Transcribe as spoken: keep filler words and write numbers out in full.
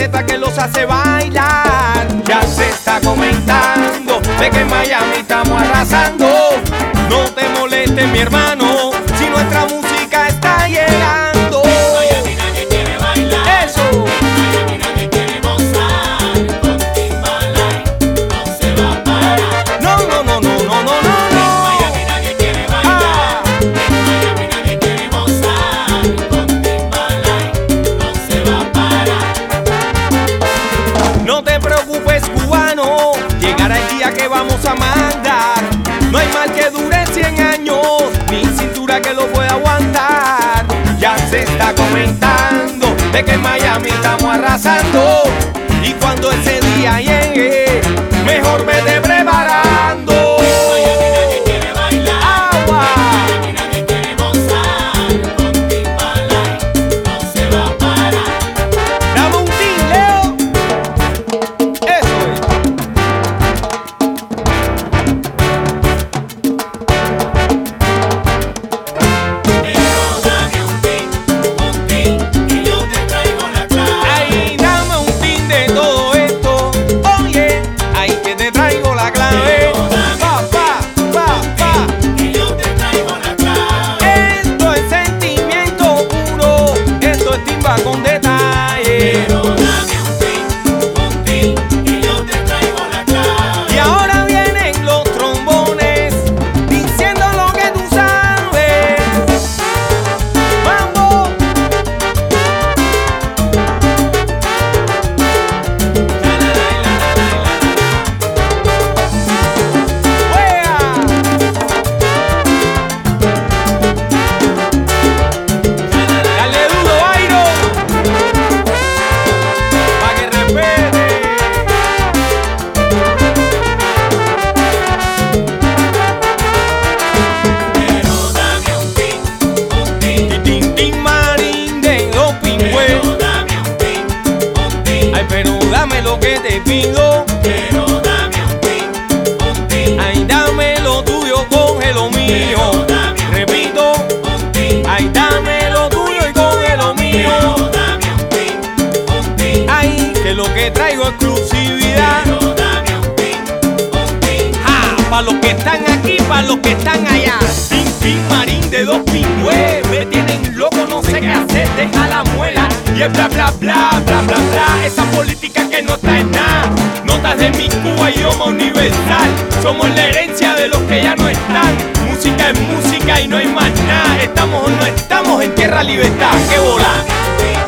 receta que los hace bailar. Ya se está comentando de que en Miami estamos arrasando. No te molestes, mi hermano, si nuestra música está llegando. En Miami nadie quiere bailar. Eso. En Miami nadie quiere gozar. Con Timbaland no se va a parar. No, no, no, no, no, no, no. En Miami nadie quiere bailar. En Miami nadie quiere gozar. Con Timbaland no se va a parar. No te preocupes, cubano, llegará el día que vamos a mandar. No hay mal que dure cien años, ni cintura que lo pueda aguantar. Ya se está comentando de que en Miami estamos arrasando. Y cuando ese día llegue, mejor vete preparando. En Miami nadie quiere bailar. Agua. En Miami nadie quiere gozar. Con Timbaland no se va a parar. Dame un tin, Leo. Eso es. Pero dame un tin, un tin, que yo te traigo la clave. Ay, dame un tin de todo esto. Oye, ahí que te traigo la clave. Pa, pa, pa, pa. Que yo te traigo la clave. Esto es sentimiento puro. Esto es timba con detalle. Pero dame un tin, un tin, que yo te traigo la clave. Y ahora vienen los trombones diciendo lo que tú sabes. Mambo. ¡Wea! Dale duro, Byron, pa' que respete. Pero dame un tin, un tin. Tin, tin, marín de los pingües. Pero dame un tin, un tin. Ay, pero dame lo que te pido. Pero dame un tin, un tin. Ay, dame lo tuyo, coge lo mío. Repito, Un tin. ay, dame lo tuyo y coge lo mío. Pero dame un tin, un tin. Ay, que lo que traigo es exclusividad. Pero dame un tin, un tin. Ah, para los que están aquí, para los que están allá. Tin, tin, marín de dos pingües. Me tienen loco, no sé qué hacer, deja la muela. Y es bla, bla, bla, bla, bla, bla. Esa política que no está en nada. Notas de mi Cuba, idioma universal. Somos la herencia de los que ya no están. Música es música y no hay más nada. Estamos o no estamos en tierra libertad. ¡Qué bola! Dame un tin,